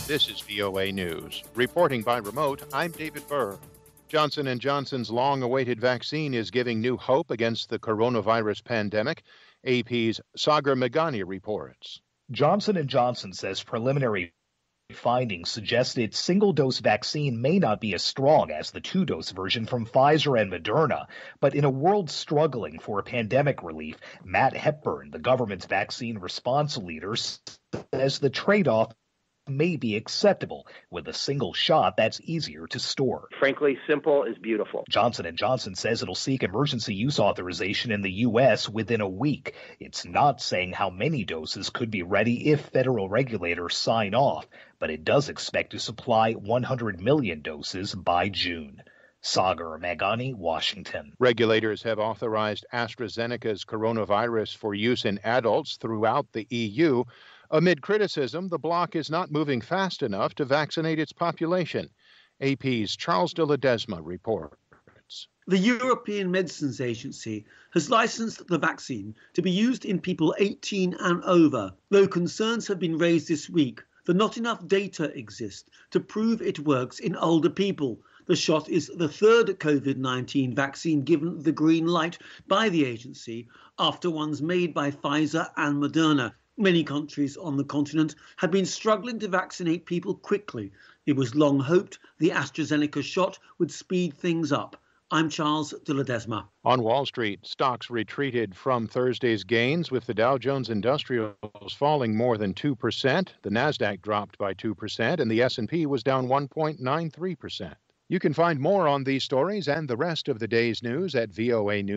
This is VOA News. Reporting by remote, I'm David Burr. Johnson & Johnson's long-awaited vaccine is giving new hope against the coronavirus pandemic. AP's Sagar Meghani reports. Johnson & Johnson says preliminary findings suggest its single-dose vaccine may not be as strong as the two-dose version from Pfizer and Moderna. But in a world struggling for pandemic relief, Matt Hepburn, the government's vaccine response leader, says the trade-off may be acceptable with a single shot that's easier to store. Frankly, simple is beautiful. Johnson & Johnson says it'll seek emergency use authorization in the U.S. within a week. It's not saying how many doses could be ready if federal regulators sign off, but it does expect to supply 100 million doses by June. Sagar Meghani, Washington. Regulators have authorized AstraZeneca's coronavirus for use in adults throughout the EU. Amid criticism, the bloc is not moving fast enough to vaccinate its population. AP's Charles de Ledesma reports. The European Medicines Agency has licensed the vaccine to be used in people 18 and over, though concerns have been raised this week that not enough data exists to prove it works in older people. The shot is the third COVID-19 vaccine given the green light by the agency after ones made by Pfizer and Moderna. Many countries on the continent have been struggling to vaccinate people quickly. It was long hoped the AstraZeneca shot would speed things up. I'm Charles de Ledesma. On Wall Street, stocks retreated from Thursday's gains, with the Dow Jones Industrials falling more than 2%. The Nasdaq dropped by 2%, and the S&P was down 1.93%. You can find more on these stories and the rest of the day's news at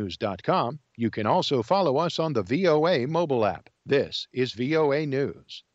voanews.com. You can also follow us on the VOA mobile app. This is VOA News.